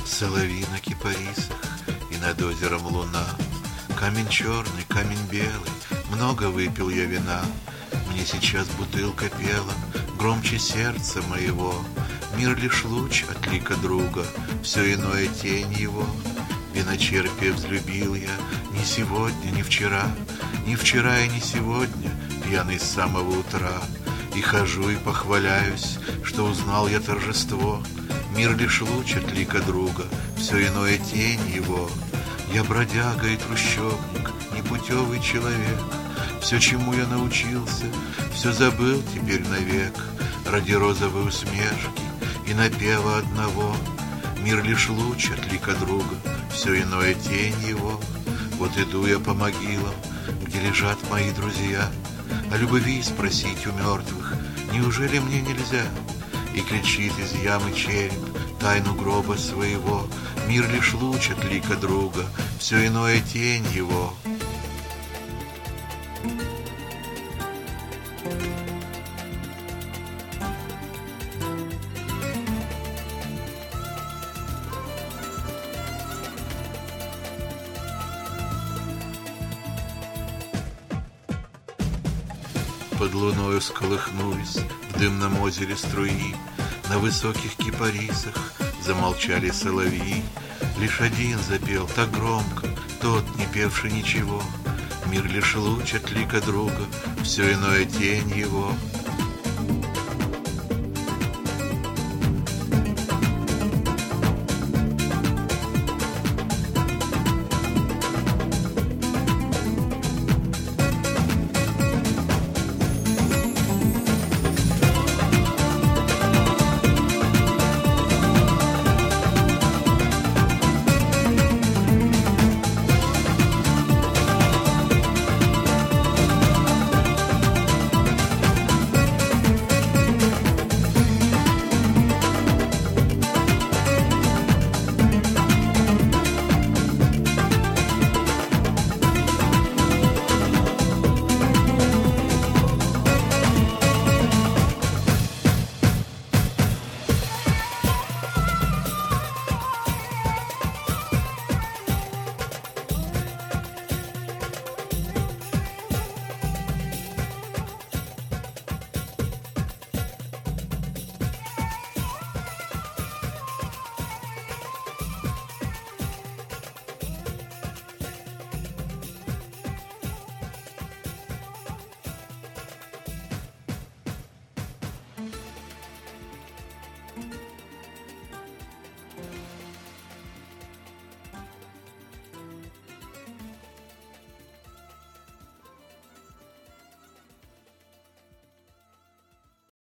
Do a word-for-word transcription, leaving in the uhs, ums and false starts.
Соловьи на кипарисах, и над озером луна. Камень черный, камень белый, много выпил я вина. Мне сейчас бутылка пела громче сердца моего. Мир лишь луч от лика друга, все иное тень его. Виночерпия взлюбил я не сегодня, не вчера, не вчера и не сегодня, пьяный с самого утра. И хожу и похваляюсь, что узнал я торжество. Мир лишь луч от лика друга, все иное тень его. Я бродяга и трущобник, непутевый человек. Все, чему я научился, все забыл теперь навек. Ради розовой усмешки и напева одного. Мир лишь луч от лика друга, все иное тень его. Вот иду я по могилам, где лежат мои друзья. О любви спросить у мертвых неужели мне нельзя? И кричит из ямы череп тайну гроба своего. Мир лишь луч от лика друга, все иное тень его. Под луною сколыхнулись в дымном озере струи. На высоких кипарисах замолчали соловьи. Лишь один запел так громко, тот, не певший ничего. Мир лишь луч от лика друга, все иное тень его.